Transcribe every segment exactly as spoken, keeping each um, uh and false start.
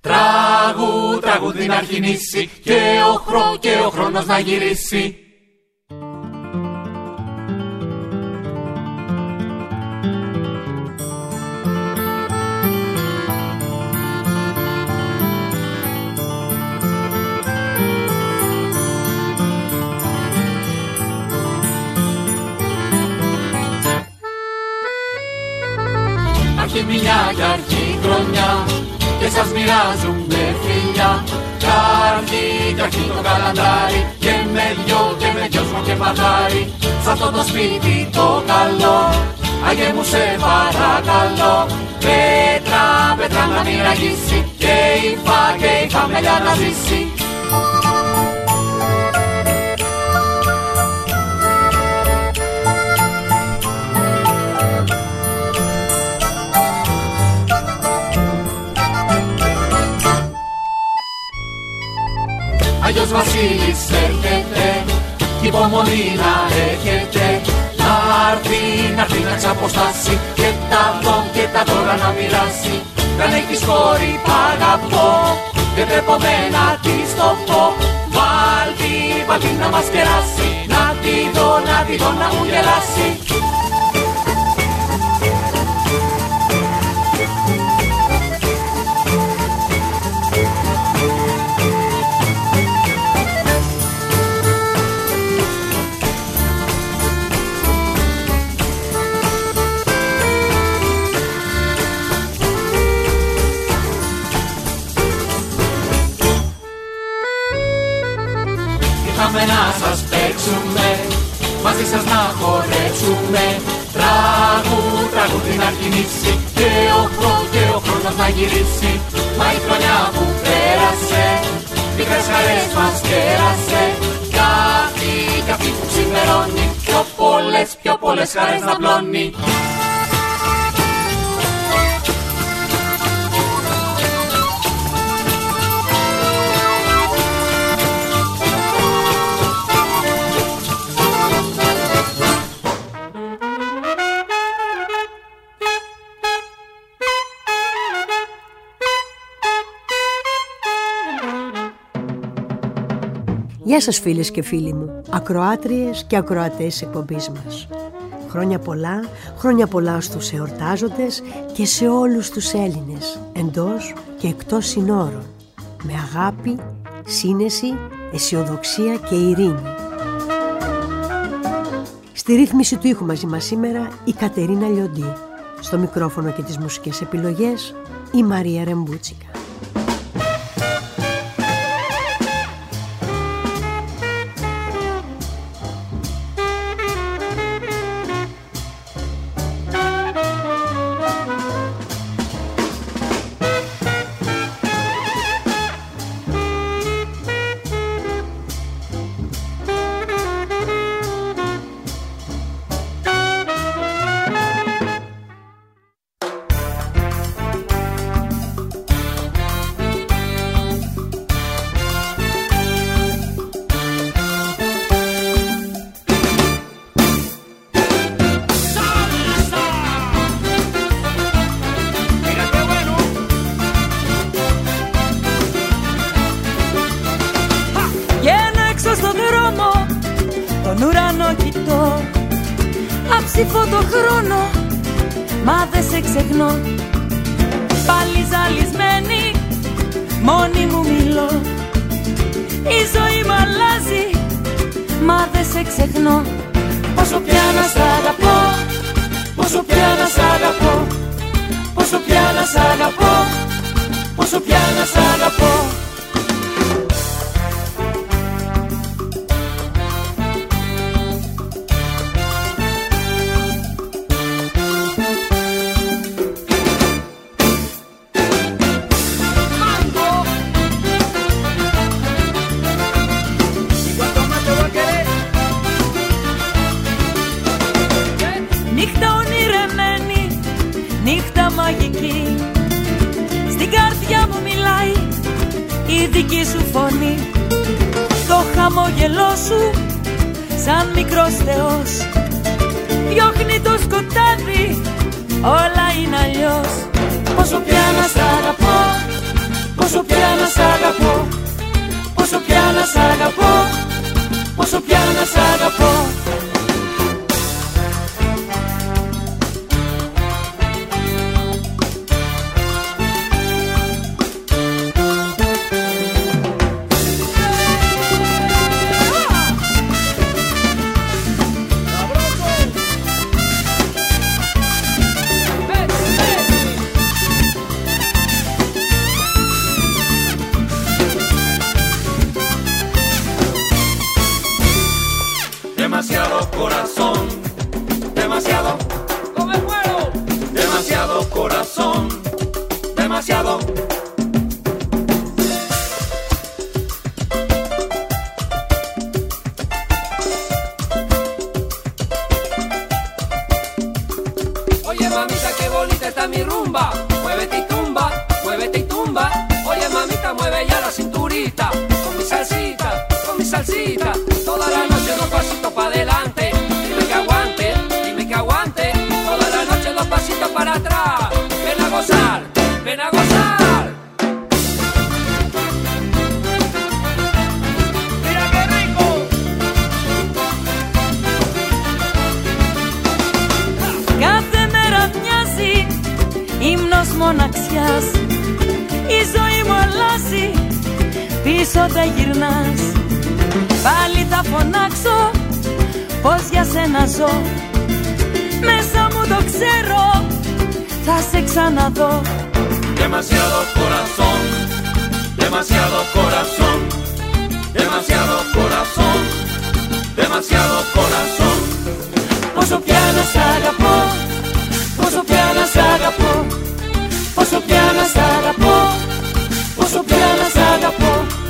Τραγού, τραγούδι να αρχινήσει και ο, χρό, και ο χρόνος να γυρίσει. Αρχή μιλιά και αρχή χρονιά και σας μοιράζουνε φιλιά. Κι αρχή, κι αρχή το καλαντάρι και με δυο και με δυο σου και παντάρι. Σ' αυτό το σπίτι το καλό, Άγιε μου σε παρακαλώ. Πέτρα, πέτρα να μην ραγίσει και η φα και η φαμελιά να ζήσει. Άγιος Βασίλης έρχεται, κι υπομονή να έχετε. Να'ρθεί, να'ρθεί να ξαποστάσει και τα δω και τα δώρα να μοιράσει. Δεν έχεις κόρη τ' αγαπώ και τρέπομαι να της το πω. Βάλτη, βάλτη να μας κεράσει, να τη δω, να τη δω να μου γελάσει. Να σας παίξουμε, μαζί σας να χορέψουμε. Τραγού, τραγούδι να αρχινήσει και ο χρό, και ο χρόνος να γυρίσει. Μα η χρονιά που πέρασε, μικρές χαρές μας κέρασε. Κι αυτή, κι αυτή που ξημερώνει, πιο πολλές, πιο πολλές χαρές να πλώνει. Γεια σας φίλες και φίλοι μου, ακροάτριες και ακροατές εκπομπής μας. Χρόνια πολλά, χρόνια πολλά στους εορτάζοντες και σε όλους τους Έλληνες, εντός και εκτός συνόρων, με αγάπη, σύνεση, αισιοδοξία και ειρήνη. Στη ρύθμιση του ήχου μαζί μας σήμερα η Κατερίνα Λιοντή, στο μικρόφωνο και τις μουσικές επιλογές η Μαρία Ρεμπούτσικα. Αψήφω το χρόνο, μα δεν σε ξεχνώ. Πάλι ζαλισμένη, μόνη μου μιλώ. Η ζωή μ' αλλάζει, μα δεν σε ξεχνώ. Πόσο πια να σ' αγαπώ, πόσο πια να σ' αγαπώ, πόσο πια να σ' αγαπώ, πόσο πια να σ' αγαπώ. Στην καρδιά μου μιλάει η δική σου φωνή. Το χαμόγελό σου σαν μικρός θεός διώχνει το σκοτάδι, όλα είναι αλλιώς. Πόσο πια να σ' αγαπώ, πόσο πόσο πια να σ' αγαπώ. Demasiado corazón, demasiado, no me muero. Demasiado corazón, demasiado. Oye mamita, qué bonita está mi rumba. Muévete y tumba, muévete y tumba. Oye mamita, mueve ya la cinturita. Con mi salsita, con mi salsita. Toda la noche dos pasitos para adelante. Dime que aguante, dime que aguante. Toda la noche dos pasitos para atrás. Ven a gozar, ven a gozar. Mira qué rico. Κάθε μέρα μοιάζει ύμνος μοναξιάς. Η ζωή μου αλλάζει, πίσω δεν γυρνάς. Πάλι θα φωνάξω πως για σένα ζω. Μέσα μου το ξέρω, θα σε ξαναδώ. Demasiado corazón, demasiado corazón. Demasiado corazón, demasiado corazón. Πόσο πια να σ' αγαπώ, πόσο πια να σ' αγαπώ. Πόσο πια να σ' αγαπώ, πόσο πια να σ' αγαπώ.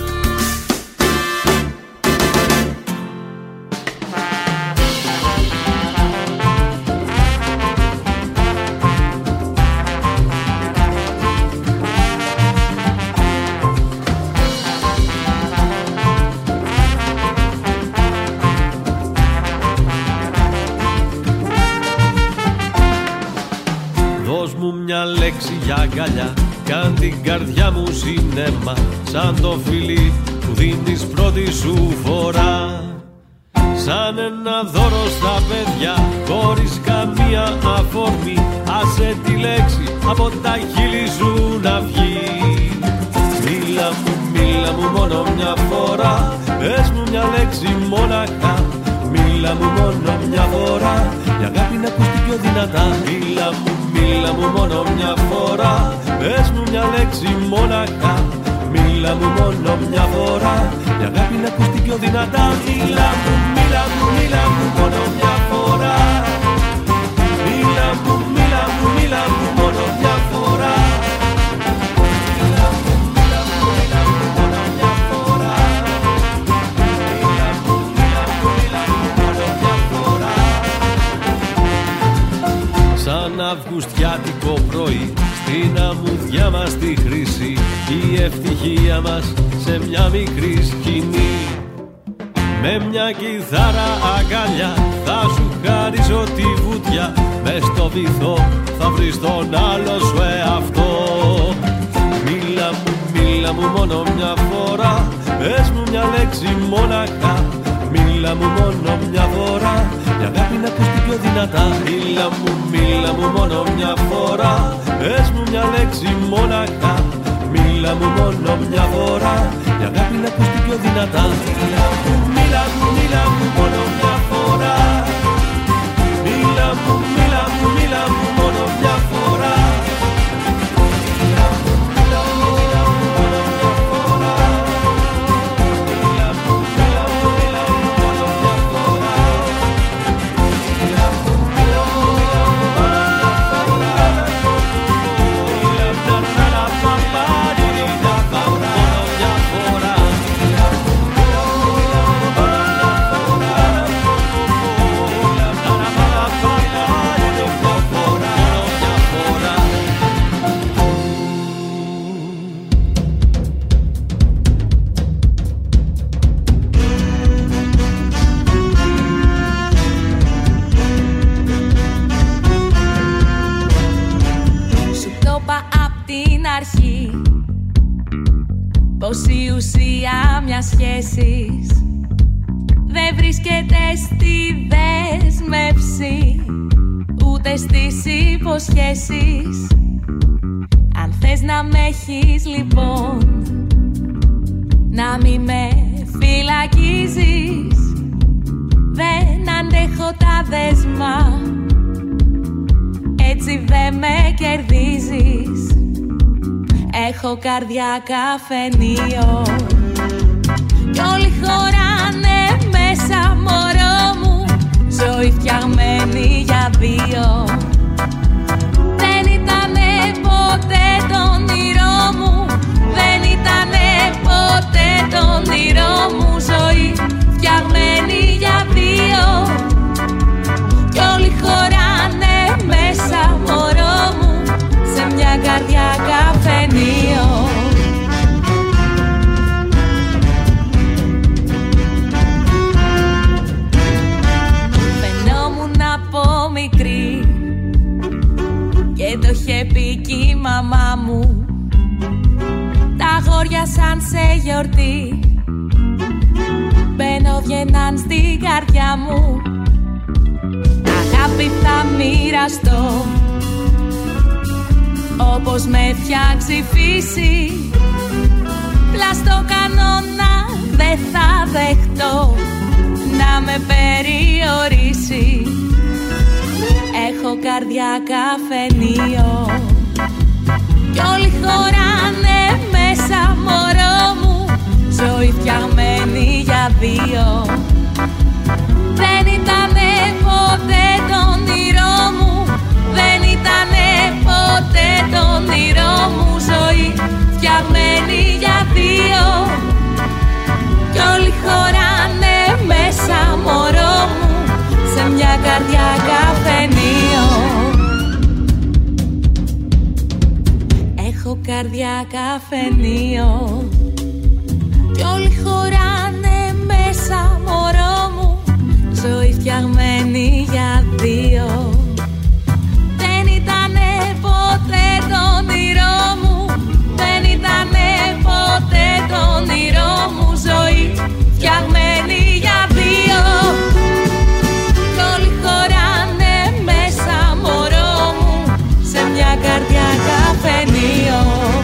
Μια λέξη για αγκαλιά, κάν την καρδιά μου σινέμα. Σαν το φιλί που δίνεις πρώτη σου φορά. Σαν ένα δώρο στα παιδιά, χωρίς καμία αφορμή. Άσε τη λέξη από τα χείλη σου να βγει. Μίλα μου, μίλα μου μόνο μια φορά. Πες μου μια λέξη μόναχα. Μίλα μου μόνο μια φορά. Η αγάπη να ακούς πιο δυνατά. Μίλα μου, μίλα μου μόνο μια φορά. Πες μου μια λέξη μόναχα. Μίλα μου μόνο μια φορά. Η αγάπη να ακούς πιο δυνατά. Μίλα μου, μίλα μου, μίλα μου μόνο μια φορά. Μίλα μου, μίλα μου, μίλα μου μόνο μια φορά. Μίλα μου, μίλα μου, μίλα μου μόνο μια φορά. Μίλα μου, μίλα μου, μίλα μου μόνο μια φορά. Σαν αυγουστιάτικο πρωί στην αμμουδιά μας τη χρυσή, η ευτυχία μας σε μια μικρή σκηνή. Με μια κιθάρα αγκαλιά θα σου χαρίσω τη βουτιά. Μες στο βυθό θα βρεις τον άλλο σου εαυτό. Μίλα μου, μίλα μου μόνο μια φορά. Πες μου μια λέξη μόναχα. Μίλα μου μόνο μια φορά. Η αγάπη να ακούς πιο δυνατά. Μίλα μου, μίλα μου μόνο μια φορά. Πες μου μια λέξη μόναχα. Μίλα μου μόνο μια φορά. Η αγάπη να ακούς πιο δυνατά. Μίλα μου, μίλα μου, μίλα μου μόνο μια φορά. Μίλα μου, μίλα μου, μίλα μου μόνο μια φορά. Μίλα μου, μίλα μου, μίλα μου μόνο μια φορά. Μίλα μου, μίλα μου, μίλα μου μόνο μια φορά. Μίλα μου, μίλα μου, μίλα μου μόνο μια φορά. Μίλα μου, να να παπά, δίνει να πάω μόνο μια φορά. Μίλα μου, μίλα μου, μίλα μου μόνο μια φορά. Μίλα μου, να να παπά, δίνει μια φορά, μια φορά. Σου το είπα απ' την αρχή πως η ουσία μιας σχέσης δεν βρίσκεται στη δέσμευση, ούτε στις υποσχέσεις. Αν θες να με έχεις λοιπόν, να μη με φυλακίζεις. Δεν αντέχω τα δέσμα, έτσι δεν με κερδίζεις. Έχω καρδιά καφενείο κι όλοι χωράνε μέσα, μωρό μου. Ζωή φτιαγμένη για δύο. Δεν ήτανε ποτέ το όνειρό μου, δεν ήτανε ποτέ το όνειρό μου. Ζωή φτιαγμένη για δύο κι όλοι χωράνε μέσα, μωρό μου, σε μια καρδιά καφενείο. Φαινόμουν από μικρή και το είχε πει κι η μαμά μου. Τα αγόρια σαν σε γιορτή μπαίνω βγαίναν στην καρδιά μου. Αγάπη θα μοιραστώ όπως με φτιάξει φύση. Πλαστό κανόνα δεν θα δεχτώ να με περιορίσει. Έχω καρδιά καφενείο κι όλοι χωράνε μέσα, μωρό μου. Ζωή φτιαγμένη για δύο. Δεν ήτανε ποτέ το όνειρό μου, δεν ήτανε ποτέ το όνειρό μου. Ζωή φτιαγμένη για δύο κι όλοι χωράνε μέσα, μωρό μου, σε μια καρδιά καφενείο. Έχω καρδιά καφενείο κι όλοι χωράνε μέσα, μωρό μου. Ζωή φτιαγμένη για δύο. Δεν ήτανε ποτέ το όνειρό μου, δεν ήτανε ποτέ το όνειρό μου. Ζωή φτιαγμένη για δύο κι όλοι χωράνε μέσα, μωρό μου, σε μια καρδιά καφενείο.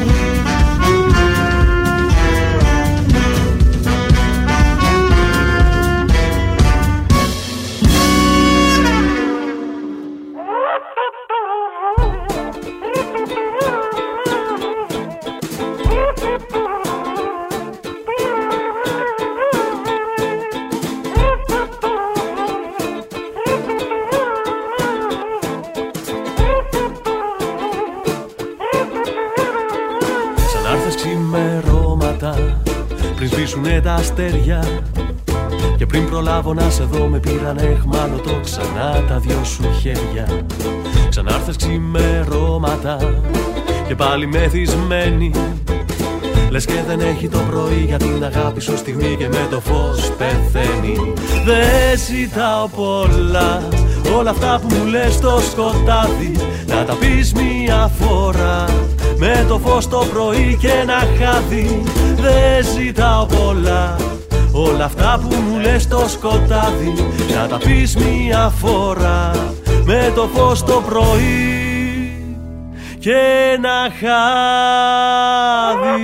Πριν σβήσουνε τα αστέρια και πριν προλάβω να σε δω, με πήρανε εχμάλωτο ξανά τα δυο σου χέρια. Ξανάρθες ξημερώματα και πάλι μεθυσμένη, λες και δεν έχει το πρωί για την αγάπη σου στιγμή και με το φως πεθαίνει. Δεν ζητάω πολλά, όλα αυτά που μου λες στο σκοτάδι να τα πεις μία φορά, με το φως το πρωί και ένα χάδι. Δεν ζητάω πολλά, όλα αυτά που μου λες στο σκοτάδι να τα πεις μία φορά, με το φως το πρωί και ένα χάδι.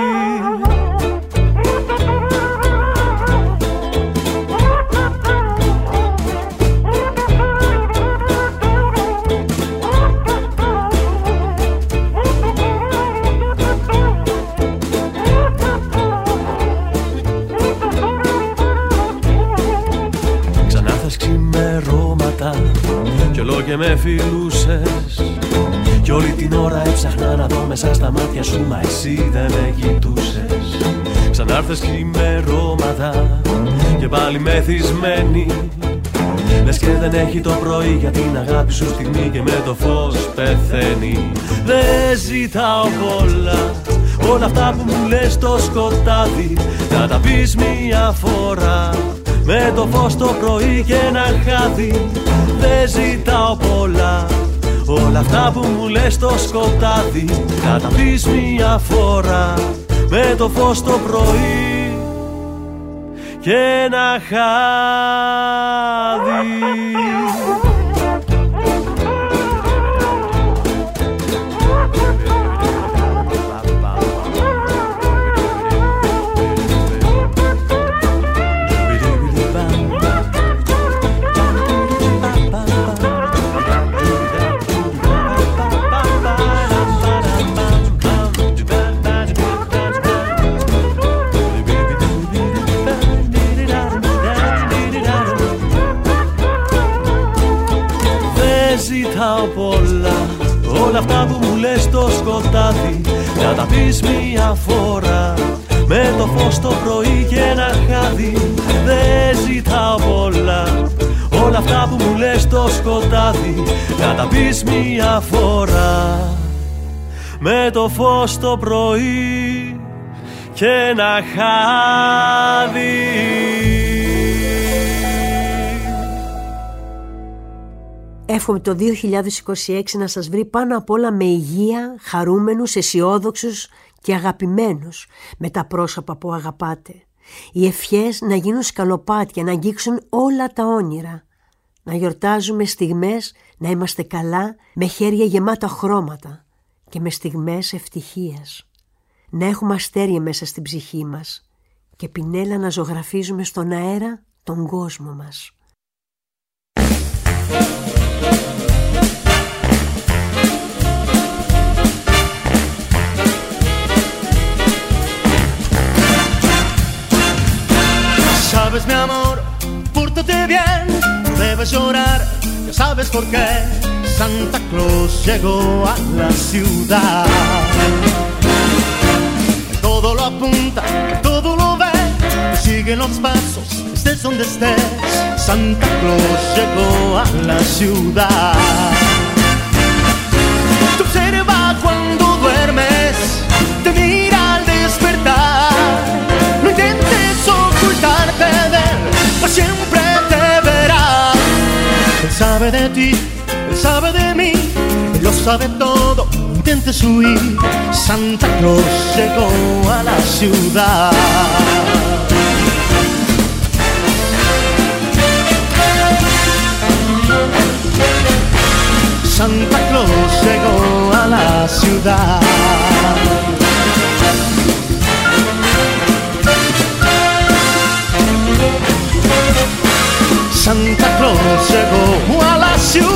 Κι όλο και με φιλούσες κι όλη την ώρα έψαχνα να δω μέσα στα μάτια σου, μα εσύ δεν με κοιτούσες. Ξανάρθες ξημερώματα και πάλι μεθυσμένη, λες και δεν έχει το πρωί για την αγάπη σου στιγμή και με το φως πεθαίνει. Δεν ζητάω πολλά, όλα αυτά που μου λες στο σκοτάδι να τα πεις μία φορά, με το φως το πρωί και ένα χάδι. Δεν ζητάω πολλά, όλα αυτά που μου λες στο σκοτάδι να τα πεις μία φορά, με το φως το πρωί και ένα χάδι. Πολλά, όλα αυτά που μου λες στο σκοτάδι, να τα πεις μια φορά με το φως το πρωί και ένα χάδι. Δεν ζητάω πολλά, όλα αυτά που μου λες στο σκοτάδι, να τα πεις μια φορά με το φως το πρωί και ένα χάδι. Εύχομαι το δύο χιλιάδες είκοσι έξι να σας βρει πάνω απ' όλα με υγεία, χαρούμενους, αισιόδοξους και αγαπημένους με τα πρόσωπα που αγαπάτε. Οι ευχές να γίνουν σκαλοπάτια, να αγγίξουν όλα τα όνειρα. Να γιορτάζουμε στιγμές, να είμαστε καλά, με χέρια γεμάτα χρώματα και με στιγμές ευτυχίας. Να έχουμε αστέρια μέσα στην ψυχή μας και πινέλα να ζωγραφίζουμε στον αέρα τον κόσμο μας. Sabes, mi amor, pórtate bien, no debes llorar, ya sabes por qué. Santa Claus llegó a la ciudad. Todo lo apunta, todo lo ve, sigue los pasos, estés donde estés. Santa Claus llegó a la ciudad. Te observa cuando duermes, te mira al despertar. No intentes ocultarte de él, pues siempre te verá. Él sabe de ti, él sabe de mí, él lo sabe todo, no intentes huir. Santa Claus llegó a la ciudad. Santa Claus llegó a la ciudad. Santa Claus llegó a la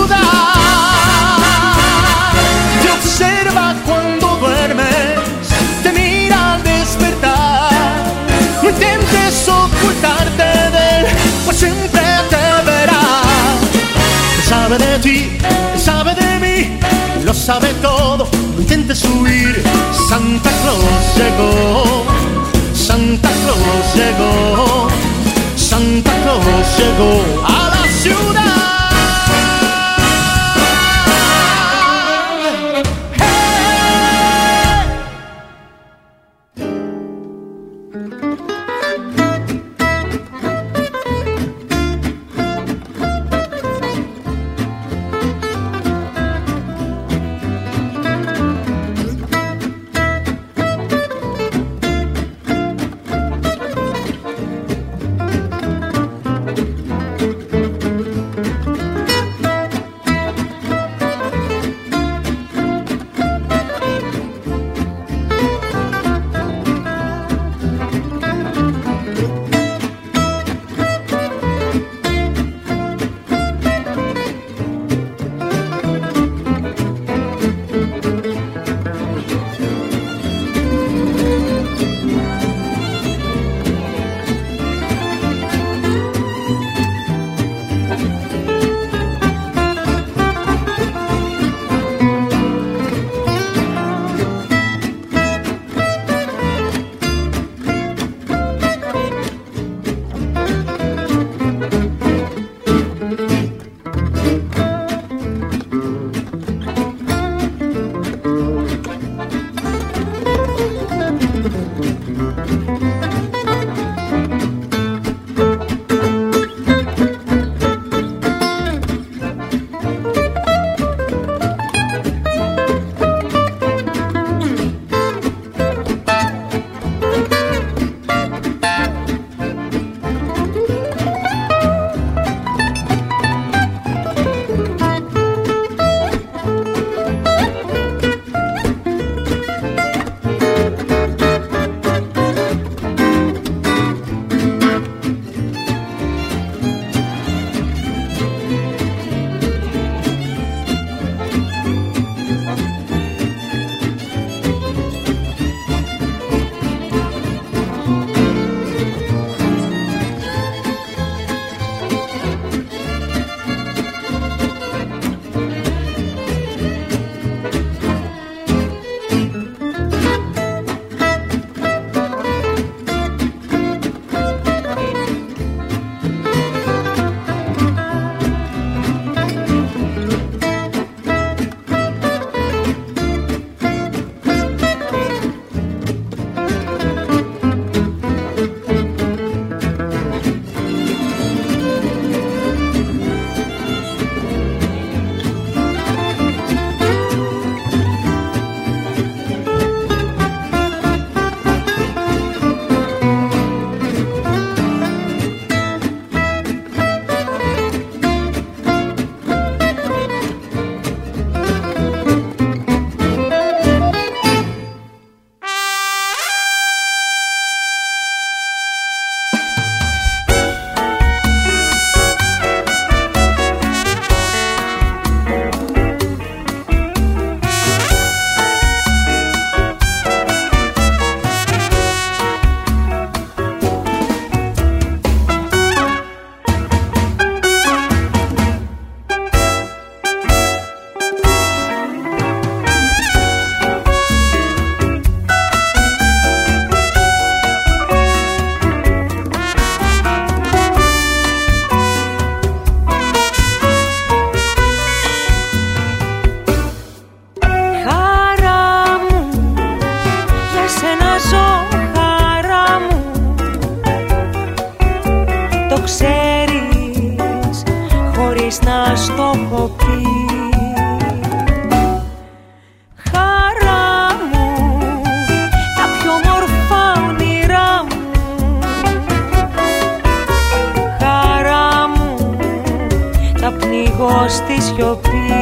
ciudad. Te observa cuando duermes, te mira al despertar. No intentes ocultarte de él, pues siempre te verá. Él sabe de ti, él sabe de mí, lo sabe todo, no intentes huir. Santa Claus llegó, Santa Claus llegó, Santa Claus llegó a la ciudad. σένα ζω χαρά μου. Το ξέρεις χωρίς να στο έχω πει. Χαρά μου, τα πιο μορφά όνειρά μου. Χαρά μου, τα πνίγω στη σιωπή.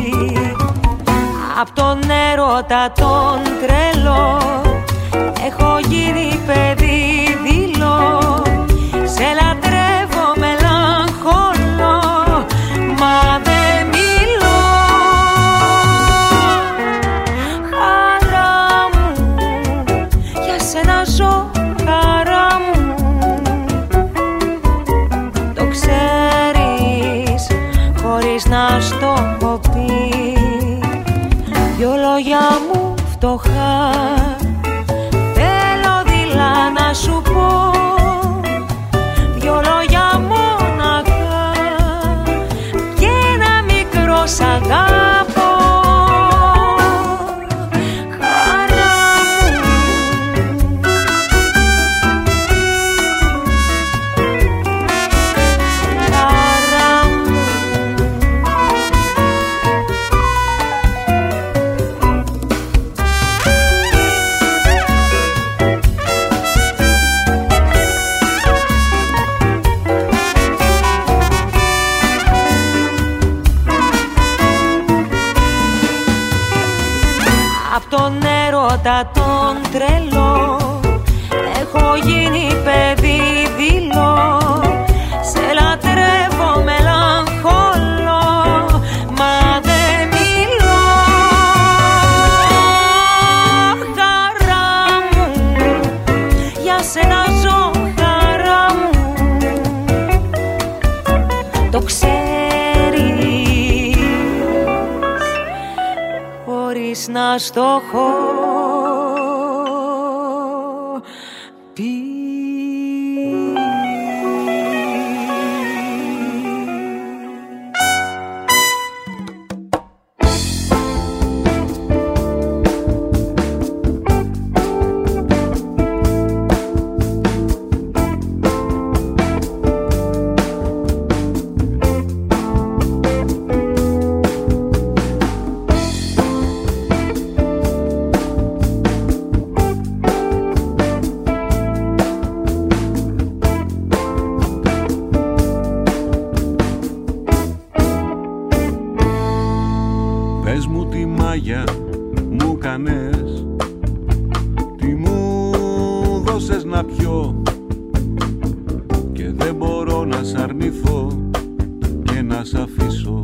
Απ' τον έρωτα τον τρελό έχω γίνει παιδί δειλό. Σε λατρεύω μελαγχολώ, μα δεν μιλώ. Χαρά μου, για σένα ζω χαρά μου. Το ξέρεις χωρίς να στο έχω πει. Δυο λόγια μου φτωχά θέλω δειλά να σου πω. Δυο λόγια μόναχα και ένα μικρό σ' αγαπώ. Χαρά μου, χαρά μου. Απ' τον έρωτα τον τρελό έχω γίνει παιδί δειλό. Σε λατρεύω μελαγχολώ, μα δεν μιλώ. Χαρά μου, για σένα ζω χαρά μου. Το ξέρεις χωρίς να στο έχω πει. Πες μου τι μάγια μου κάνες, τι μου δώσες να πιω, και δεν μπορώ να σ' αρνηθώ και να σ' αφήσω.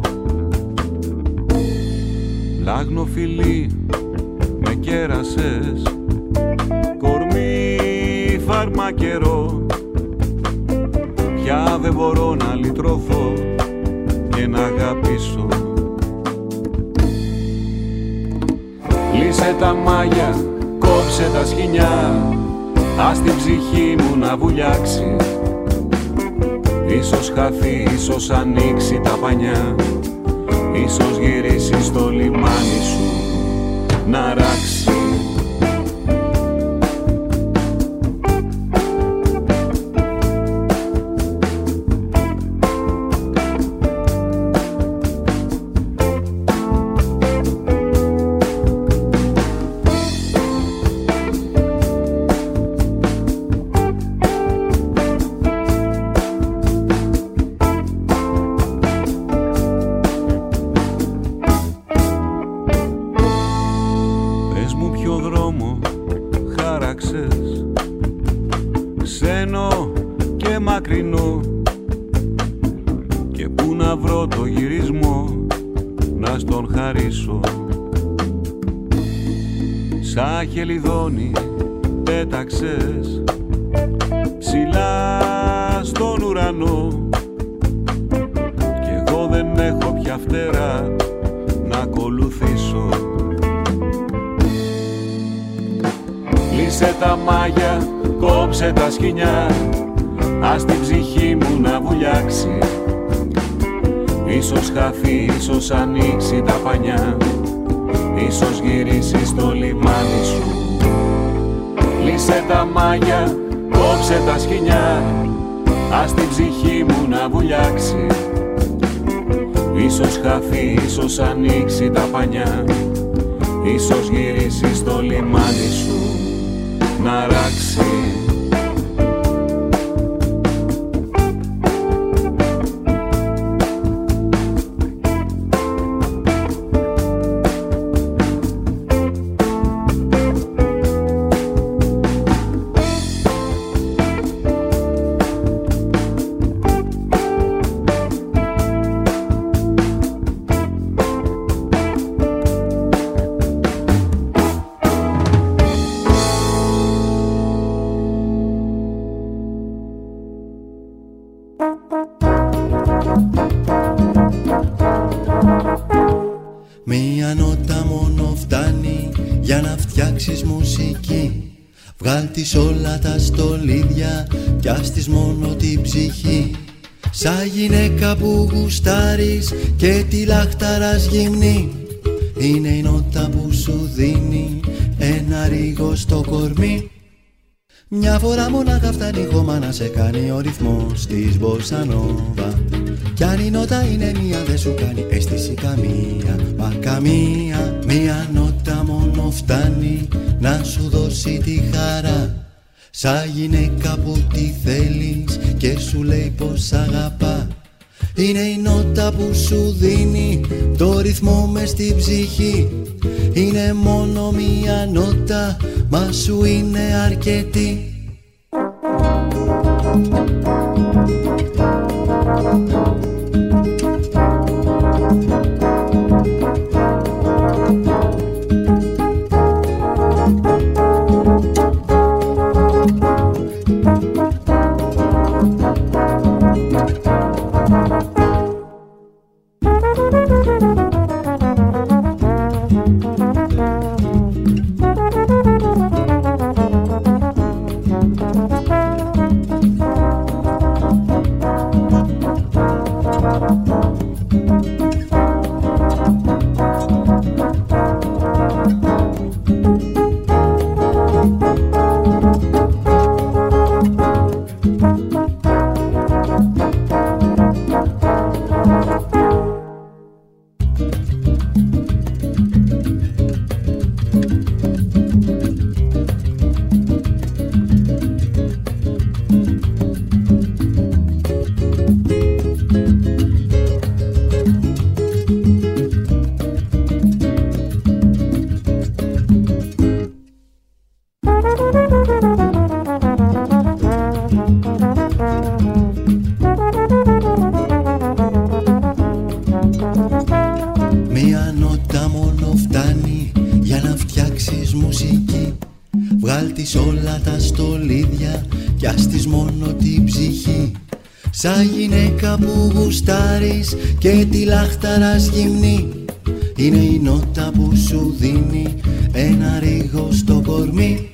Λάγνο φιλί με κέρασες, κορμί φαρμακερό, πια δεν μπορώ να λυτρωθώ και να αγαπήσω. Λύσε τα μάγια, κόψε τα σκοινιά, ας την ψυχή μου να βουλιάξει. Ίσως χαθεί, ίσως ανοίξει τα πανιά, ίσως γυρίσει στο λιμάνι σου να ράξει. Ξένο και μακρινό, και πού να βρω το γυρισμό να στον χαρίσω. Σαν χελιδόνι πέταξες ψηλά στον ουρανό, κι εγώ δεν έχω πια φτερά να ακολουθήσω. Λύσε τα μάγια, κόψε τα σκοινιά, ας την ψυχή μου να βουλιάξει. Ίσως χαθεί, ίσως ανοίξει τα πανιά, ίσως γυρίσει στο λιμάνι σου Σβήσε τα μάγια, κόψε τα σκοινιά, ας την ψυχή μου να βουλιάξει. Ίσως χαθεί, ίσως ανοίξει τα πανιά, ίσως γυρίσει στο λιμάνι σου να ράξει. Βγάλ' της όλα τα στολίδια κι ας της μόνο την ψυχή. Σαν γυναίκα που γουστάρεις και τη λαχταράς γυμνή, είναι η νότα που σου δίνει ένα ρίγο στο κορμί. Μια φορά μονάχα φτάνει χώμα να σε κάνει ο ρυθμός της μποσανόβα. Κι αν η νότα είναι μία δεν σου κάνει αίσθηση καμία, μα καμία. Μία νότα μόνο φτάνει να σου δώσει τη χαρά. Σαν γυναίκα που τη θέλεις και σου λέει πως αγαπά. Είναι η νότα που σου δίνει το ρυθμό μες στην ψυχή. Είναι μόνο μία νότα, μα σου είναι αρκετή. Σαν γυναίκα που γουστάρεις και τη λαχταράς γυμνή, είναι η νότα που σου δίνει ένα ρίγο στο κορμί.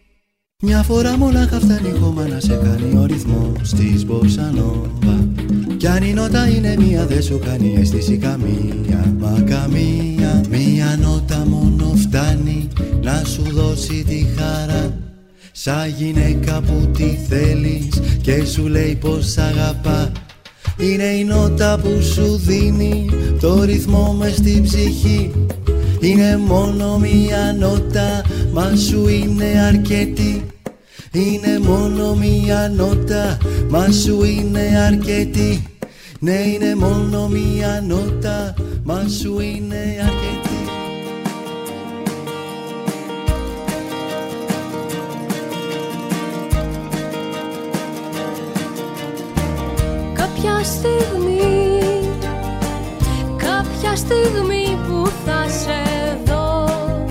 Μια φορά μονάχα φτάνει χώμα να σε κάνει ο ρυθμός της μποσανόβα. Κι αν η νότα είναι μία δεν σου κάνει αίσθηση καμία, μα καμία. Μία νότα μόνο φτάνει να σου δώσει τη χαρά. Σαν γυναίκα που τη θέλεις και σου λέει πως αγαπά. Είναι η νότα που σου δίνει το ρυθμό μες στην ψυχή. Είναι μόνο μία νότα, μα σου είναι αρκετή. Είναι μόνο μία νότα, μα σου είναι αρκετή. Ναι, είναι μόνο μία νότα, μα σου είναι αρκετή. Κάποια στιγμή, κάποια στιγμή που θα σε δω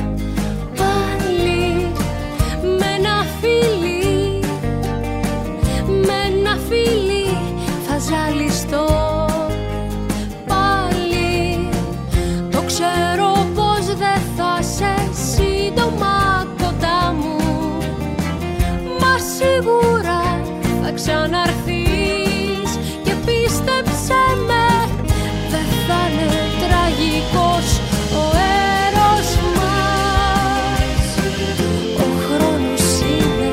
πάλι με ένα φίλι, με ένα φίλι θα ζαλιστώ πάλι. Το ξέρω πως δεν θα σε σύντομα κοντά μου, μα σίγουρα θα ξαναρθείς. Πίστεψε με, δεν θα είναι τραγικός ο έρος μας. Ο χρόνος είναι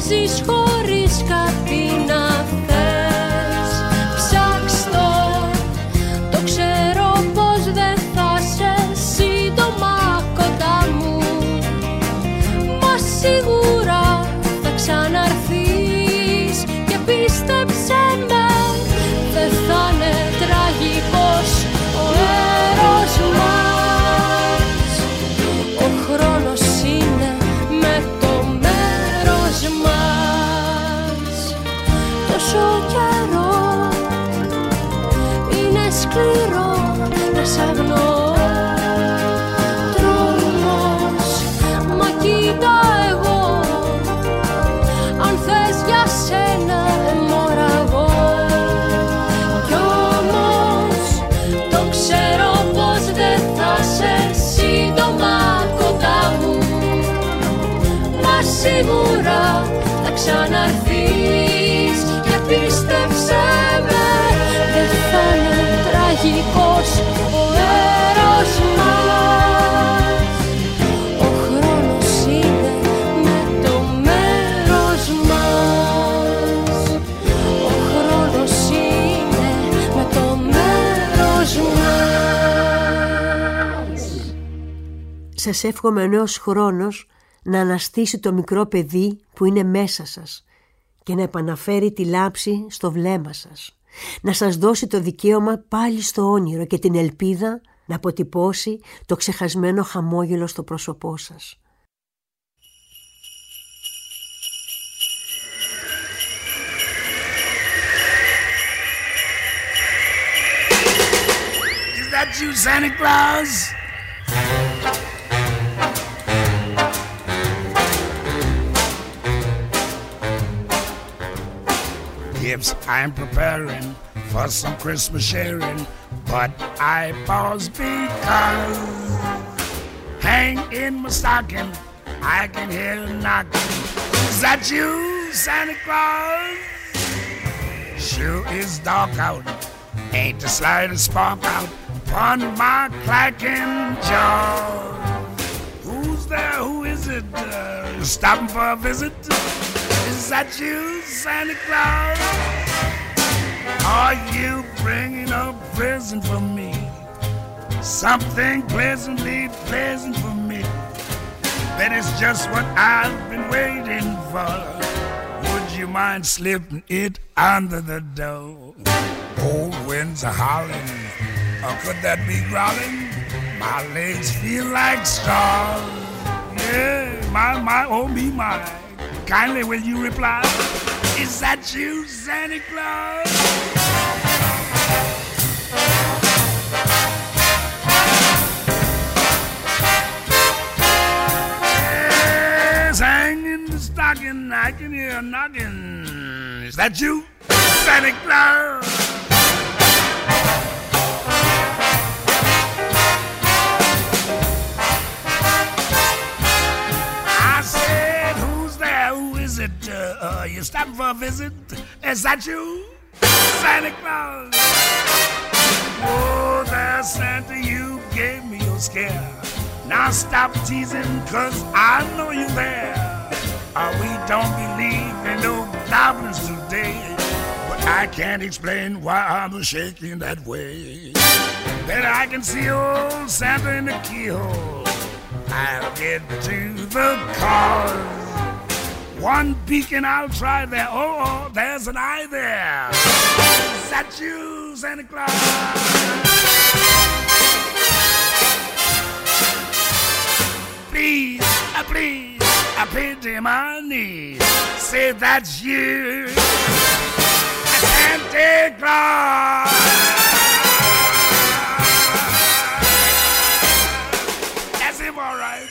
ζεις χωρίς κάτι να θες. Ψάξ' το, το ξέρω πως δεν θα σε σύντομα κοντά μου. Μα σίγουρα θα ξαναρθείς και πίστεψε με, δεν θα είναι τραγικός ο έρος μας. Ο χρόνος είναι με το μέρος μας. Τόσο καιρό είναι σκληρό να σ' αγνώ. Τρόμος, μα κοίτα εγώ, αν θες για σένα εμωραγώ. Κι όμως το ξέρω πως δεν θα σε σύντομα κοντά μου. Μα σίγουρα θα ξαναρθείς και πίστεψε με, δεν θα είναι τραγικός ο έρος μας. Ο χρόνος είναι με το μέρος μας. Ο χρόνος είναι με το μέρος μας. Σας εύχομαι ο νέος χρόνος να αναστήσει το μικρό παιδί που είναι μέσα σας και να επαναφέρει τη λάψη στο βλέμμα σας. Να σας δώσει το δικαίωμα πάλι στο όνειρο και την ελπίδα να αποτυπώσει το ξεχασμένο χαμόγελο στο πρόσωπό σας. Is that you, Santa Claus? Gifts I'm preparing for some Christmas sharing, but I pause because hang in my stocking, I can hear knocking. Is that you, Santa Claus? Sure is dark out, ain't the slightest spark out upon my clacking jaw. Who's there? Who is it? Uh, stopping for a visit? Is that you, Santa Claus? Are you bringing a present for me? Something pleasantly pleasant for me. That is just what I've been waiting for. Would you mind slipping it under the door? Cold winds are howling, or could that be growling? My legs feel like straws. Yeah, my, my, oh me, my. Kindly will you reply? Is that you, Santa Claus? Yes, hang in the stocking, I can hear a knocking. Is that you, Santa Claus? I said, who's there? Who is it? Uh, uh, you stopping for a visit? Is that you, Santa Claus? Oh, there, Santa, you gave me your scare. Now stop teasing, cause I know you're there. Uh, we don't believe in no goblins today, but I can't explain why I'm shaking that way. Then I can see old Santa in the keyhole. I'll get to the cause. One peek and I'll try there. Oh, oh, there's an eye there. Is that you, Santa Claus? Please, uh, please, I pity my knees. Say that's you, Santa Claus. That's him, all right.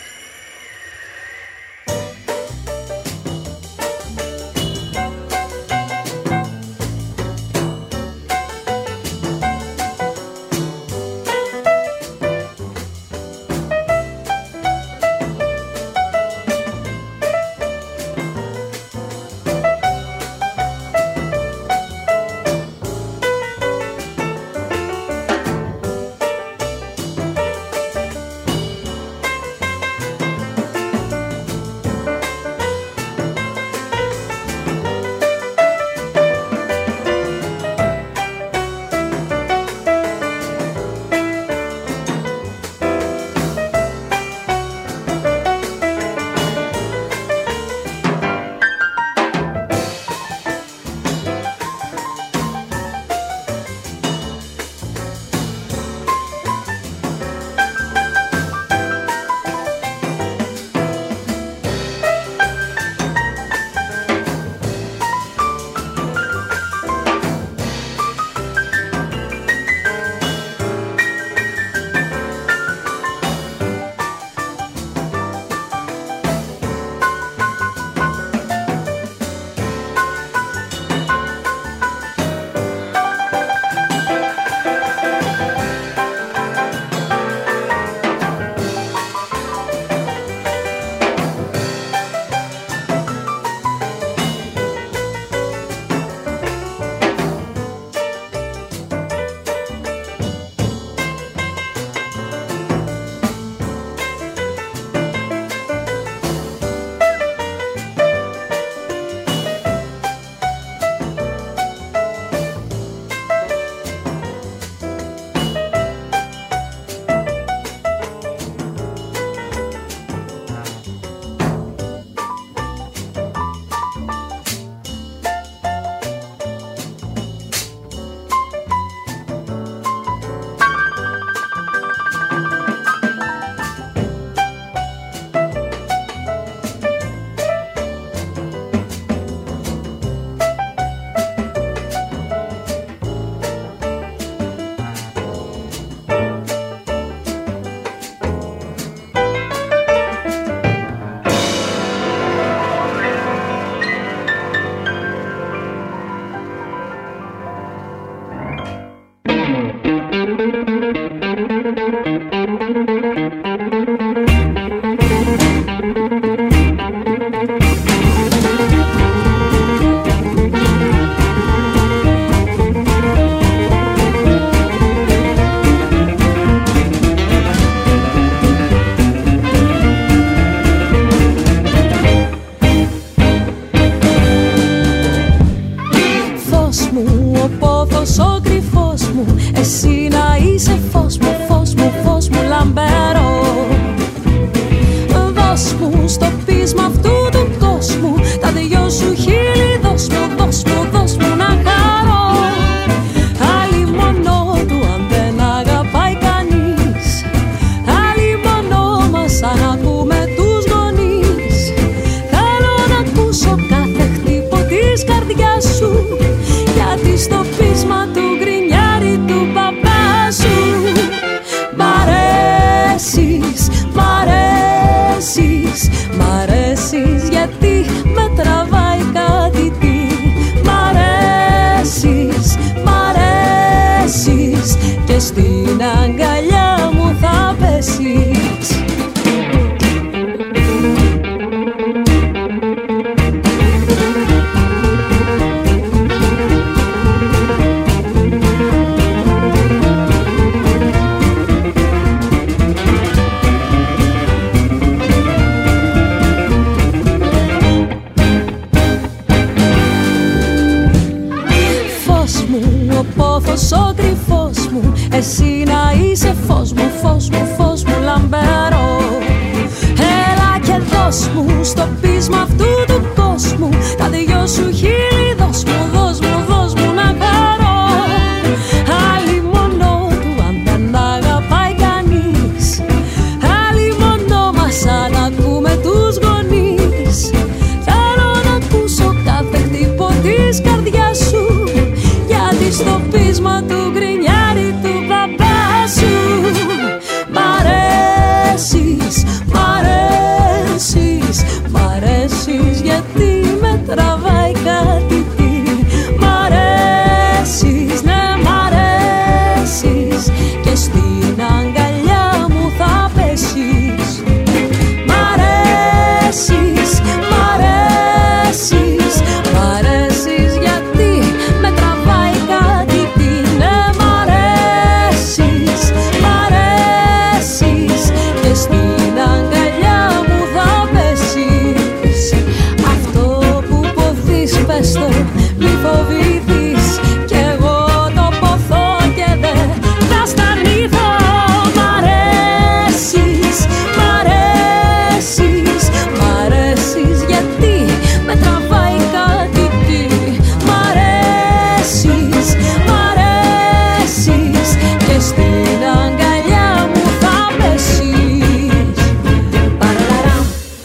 όμορφος ο κρυφός μου, εσύ να είσαι φως μου, φως μου, φως μου λαμπερό. Έλα και δώσ' μου στο πείσμα αυτού του κόσμου τα δυο σου χείλη, δώσ' μου, δώσ' μου, δώσ' μου να χαρώ. Άλλη μόνο του αν δεν αγαπάει κανείς, άλλη μόνο μας αν ακούμε τους γονείς. Θέλω να ακούσω κάθε χτύπο της καρδιάς σου, γιατί στο πείσμα του γκρινιάρι του μπαμπά σου. Μ' αρέσεις, μ' αρέσεις, μ' αρέσεις, γιατί με τραβάει κάτι τι. Μ' αρέσεις, ναι μ' αρέσεις, και στην αγκαλιά μου θα πέσεις. Μ' αρέσεις, μ' αρέσεις, μ' αρέσεις, γιατί με τραβάει κάτι τι. Ναι μ' αρέσεις, μ' αρέσεις, και στην αγκαλιά μου θα πέσεις. Αυτό που ποθείς πες το, μη φοβηθείς, κι εγώ το ποθώ και δεν θα σταρνηθώ. Μ' αρέσεις, μ' αρέσεις, μ' αρέσεις, γιατί με τραβάει κάτι τι. Μ' αρέσεις, μ' αρέσεις, και στην αγκαλιά μου θα πέσεις. Παραλαρά.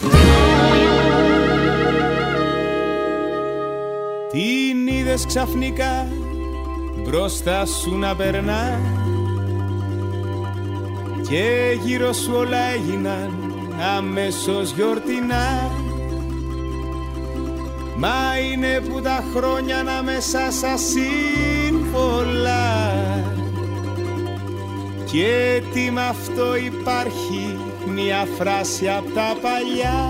Την είδες ξαφνικά μπροστά σου να περνά και γύρω σου όλα έγιναν αμέσως γιορτινά. Μα είναι που τα χρόνια ανάμεσα σας είναι πολλά, και τι μ' αυτό υπάρχει μια φράση απ' τα παλιά.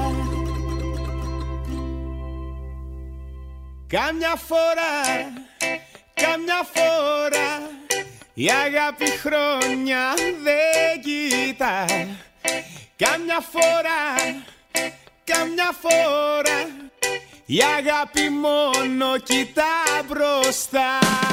Κάμια φορά, κάμια φορά η αγάπη χρόνια δεν κοιτά. Κάμια φορά, κάμια φορά η αγάπη μόνο κοιτά μπροστά.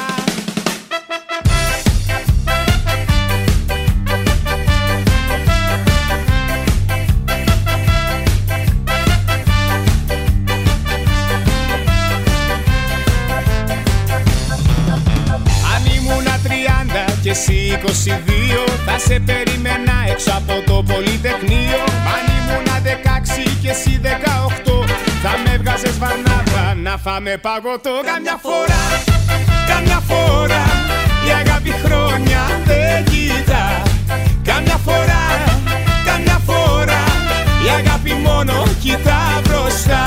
Και εσύ είκοσι δύο θα σε περίμενα έξω από το Πολυτεχνείο. Αν ήμουνα δεκαέξι και εσύ δεκαοκτώ θα με έβγαζες βαρνάβα να φάμε παγωτό. Καμιά φορά, καμιά φορά η αγάπη χρόνια δεν κοιτά. Καμιά φορά, καμιά φορά η αγάπη μόνο κοιτά μπροστά.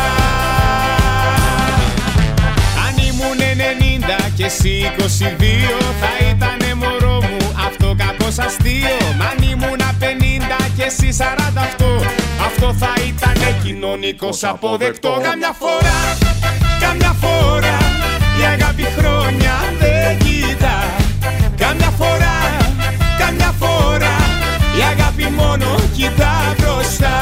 Αν ήμουν ενενήντα και εσύ είκοσι δύο θα ήτανε μωρό μου αυτό κακός αστείο. Μ' αν ήμουνα πενήντα και εσύ σαράντα οκτώ αυτό θα ήτανε κοινωνικός αποδεκτό. Καμιά φορά, καμιά φορά η αγάπη χρόνια δεν κοιτά. Καμιά φορά, καμιά φορά η αγάπη μόνο κοιτά μπροστά.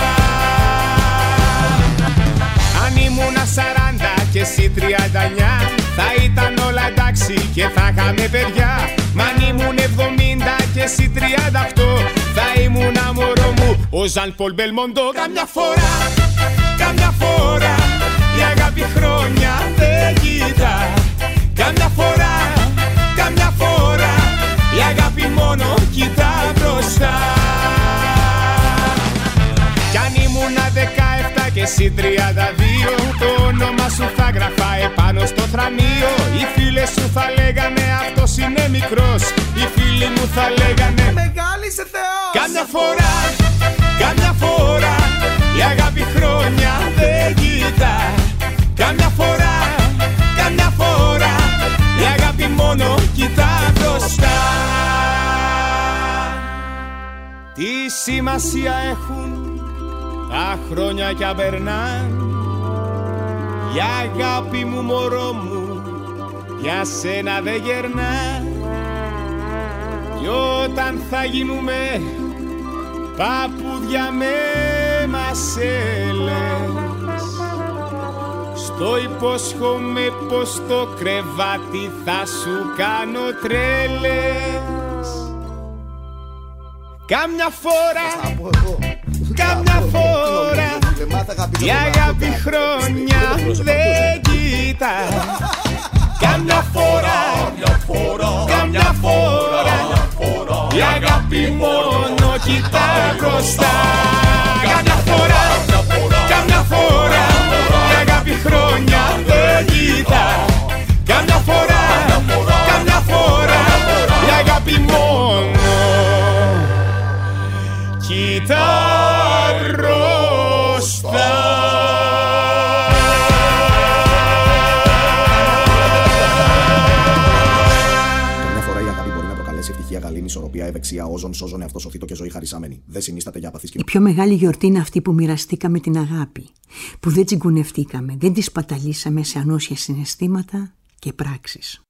Αν ήμουνα σαράντα και εσύ τριάντα εννιά θα ήταν όλα εντάξει και θα είχαμε παιδιά. Μ' αν ήμουν εβδομήντα και εσύ τριάντα οκτώ θα ήμουν μωρό μου ο Ζαν Πολ Μπελμοντό. Καμιά φορά, καμιά φορά η αγάπη χρόνια δεν κοιτά. Καμιά φορά, καμιά φορά η αγάπη μόνο κοιτά μπροστά. Κι αν ήμουνα δεκαεπτά και εσύ τριάντα δύο το όνομα σου θα γραφά επάνω στο θρανείο. Οι φίλες σου θα λέγανε αυτός είναι μικρός, οι φίλοι μου θα λέγανε μεγάλησε Θεός. Καμιά φορά, καμιά φορά η αγάπη χρόνια δεν κοιτά. Καμιά φορά, καμιά φορά η αγάπη μόνο κοιτά μπροστά. Τι σημασία έχουν τα χρόνια κι απερνάν, η αγάπη μου μωρό μου για σένα δεν γερνά. Κι όταν θα γίνουμε παππούδια με μασέλες Το υπόσχομαι πως το κρεβάτι θα σου κάνω τρέλες. Κάμια φορά, κάμια φορά η αγάπη χρόνια δεν κοίτα. Κάμια φορά, κάμια φορά η αγάπη μόνο κοιτά μπροστά. Κάμια φορά, κάμια φορά η αγάπη χρόνια δεν κοίτα. Κάμια φορά, κάμια φορά η αγάπη μόνο κοιτά μπροστά. Γαλήνη, ισορροπία, ευεξία, όζον, σώζον, εαυτό σωθήτο και ζωή χαρισάμενη. Δεν συνίσταται για απαθή σκηνή. Η πιο μεγάλη γιορτή είναι αυτή που μοιραστήκαμε την αγάπη. Που δεν τσιγκουνευτήκαμε, δεν τη σπαταλήσαμε σε ανώσια συναισθήματα και πράξεις.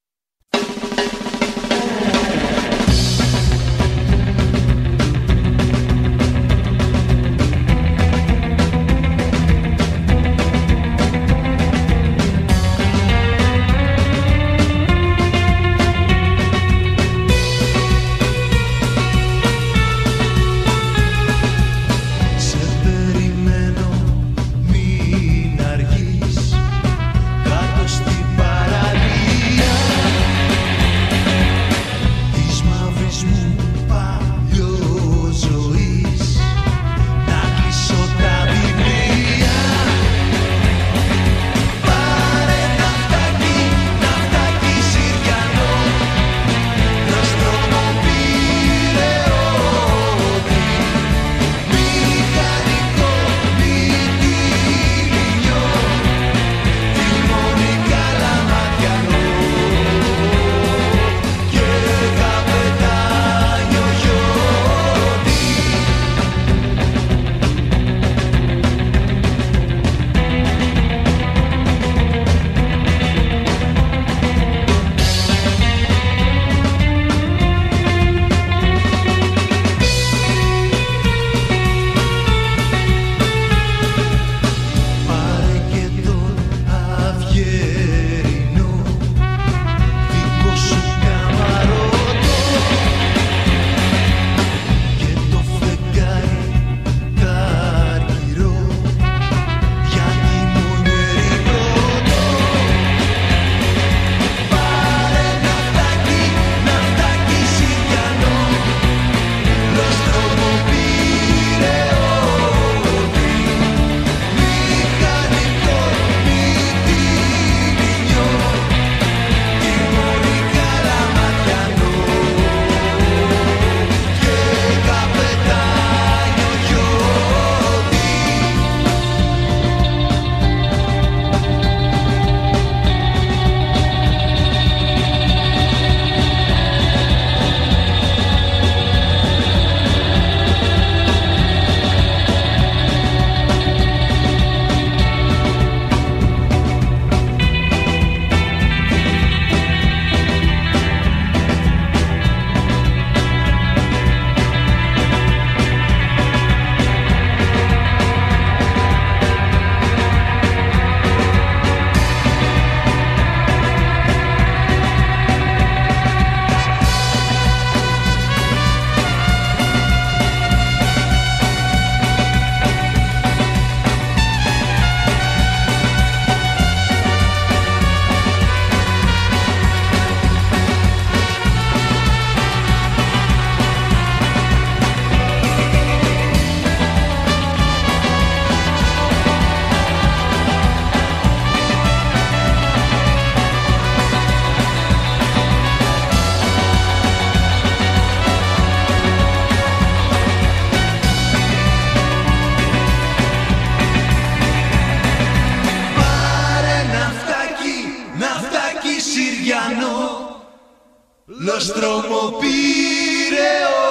Λοστρόμο πήρε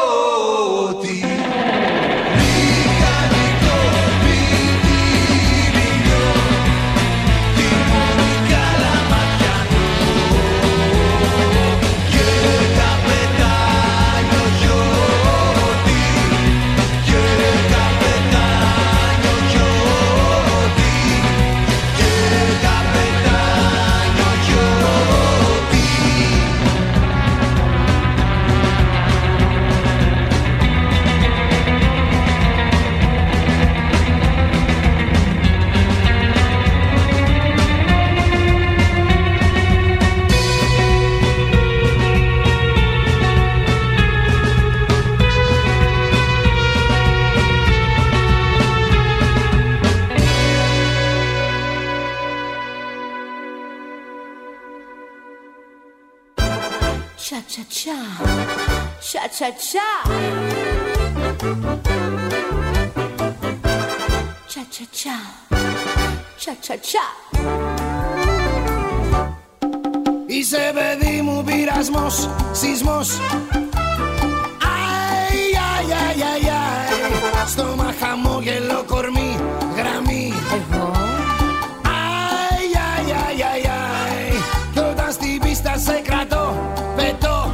ό,τι Cha-cha-cha, cha-cha-cha, cha-cha-cha, cha-cha-cha. Είσαι παιδί μου πειρασμός, σεισμός. Αι, αι, αι, αι, αι. Στόμα, χαμόγελο, κορμί, γραμμή. Εγώ Αι, αι, αι, αι, αι. Κι όταν στην πίστα σε κρατώ, πετώ.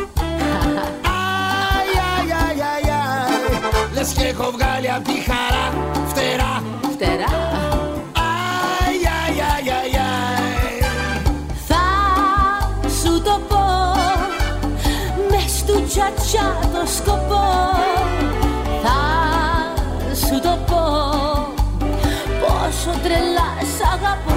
Αι, αι, αι, αι, αι. Λες κι έχω βγάλει απ' τη χαρά φτερά. Φτερά. Αι, αι, αι, αι, αι. Σου το πω, μες του τσατσά το σκοπό. Θα σου το πω, πόσο τρελά σ' αγαπώ.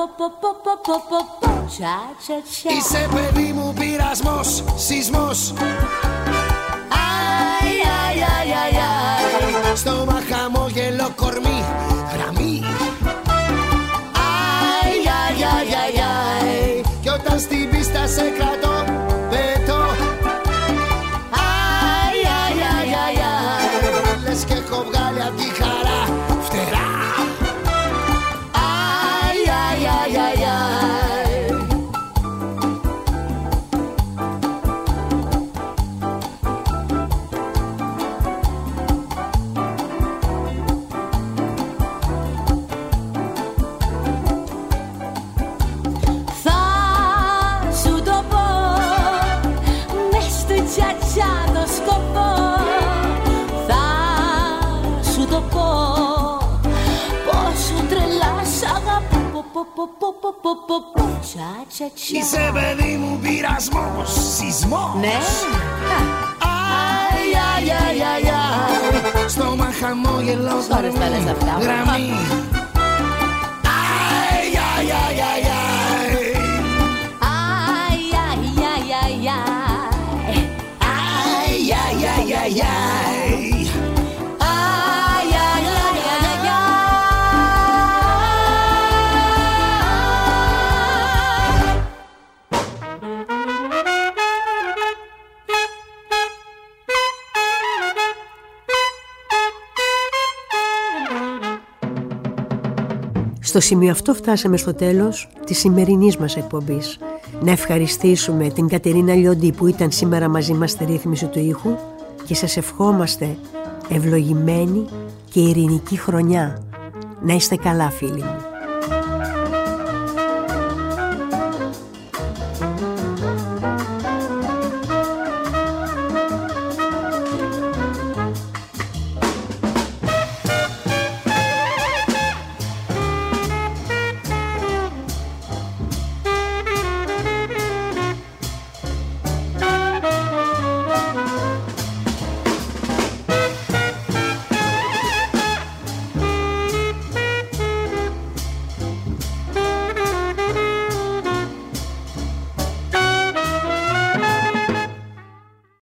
Τσατσατσά. Είσαι παιδί μου πειρασμός, σεισμός. Αι, αι, αι, αι, αι. Στόμα, χαμόγελο, κορμί, γραμμή. Αι, αι, αι, αι, αι. Κι όταν στην πίστα σε κρατώ, πετώ. Αι, αι, αι, αι, αι. Λες κι έχω βγάλει απ' τη χαρά φτερά. Αι, αι, αι, αι, αι. Είσαι παιδί μου πειρασμός, σεισμός. Ναι. Αι, αι, αι, αι, αι. Στόμα, χαμόγελο, κορμί, γραμμή. Αι, αι, αι, αι, αι. Αι, αι, αι, αι, αι. Αι, αι, αι, αι, αι. Στο σημείο αυτό φτάσαμε στο τέλος της σημερινής μας εκπομπής. Να ευχαριστήσουμε την Κατερίνα Λιόντι που ήταν σήμερα μαζί μας στη ρύθμιση του ήχου και σας ευχόμαστε ευλογημένη και ειρηνική χρονιά. Να είστε καλά, φίλοι μου.